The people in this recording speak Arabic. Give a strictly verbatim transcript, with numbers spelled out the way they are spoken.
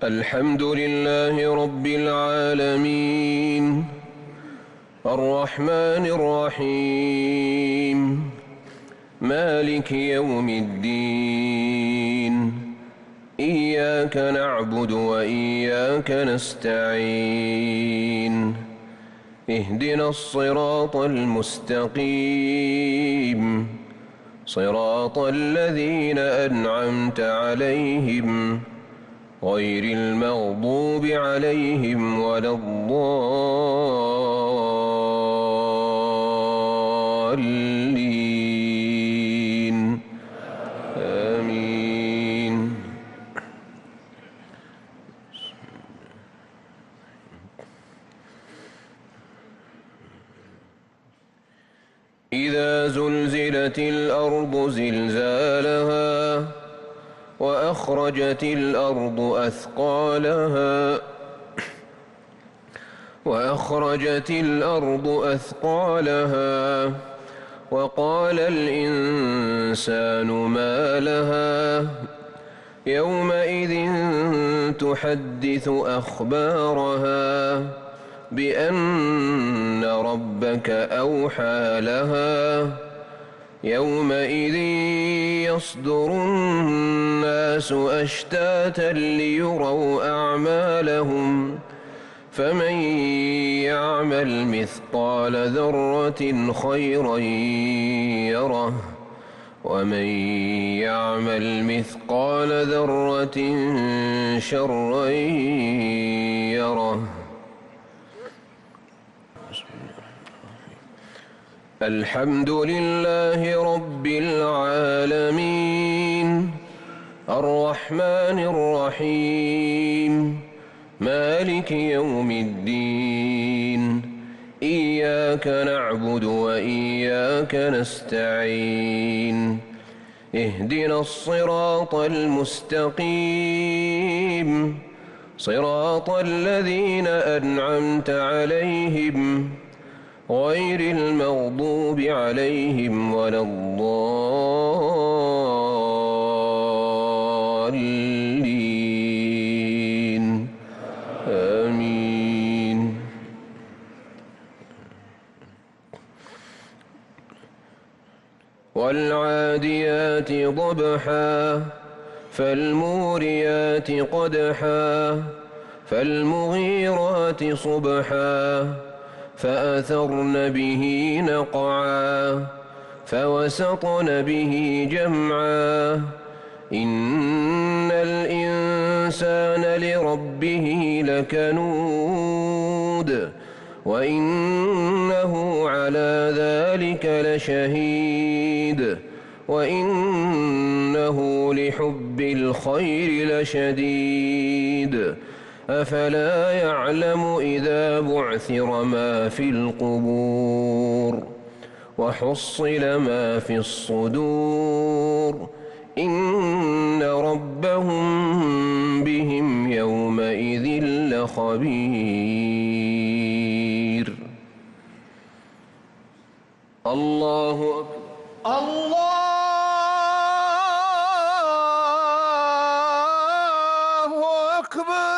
الحمد لله رب العالمين الرحمن الرحيم مالك يوم الدين إياك نعبد وإياك نستعين اهدنا الصراط المستقيم صراط الذين أنعمت عليهم غير المغضوب عليهم ولا الضالين آمين. إذا زلزلت الأرض زلزالها وأخرجت الأرض أثقالها وأخرجت الأرض أثقالها وقال الإنسان ما لها يومئذ تحدث أخبارها بأن ربك أوحى لها يومئذ يصدر الناس أشتاتا ليروا أعمالهم فمن يعمل مثقال ذرة خيرا يره ومن يعمل مثقال ذرة شرا يره. الحمد لله رب العالمين الرحمن الرحيم مالك يوم الدين إياك نعبد وإياك نستعين اهدنا الصراط المستقيم صراط الذين أنعمت عليهم غير المغضوب عليهم ولا الضالين آمين. والعاديات ضبحا فالموريات قدحا فالمغيرات صبحا فأثرن به نقعا فوسطن به جمعا إن الإنسان لربه لكنود وإنه على ذلك لشهيد وإنه لحب الخير لشديد أفلا يعلم إذا بعثر ما في القبور وحصل ما في الصدور إن ربهم بهم يومئذ لخبير. الله أكبر. الله أكبر.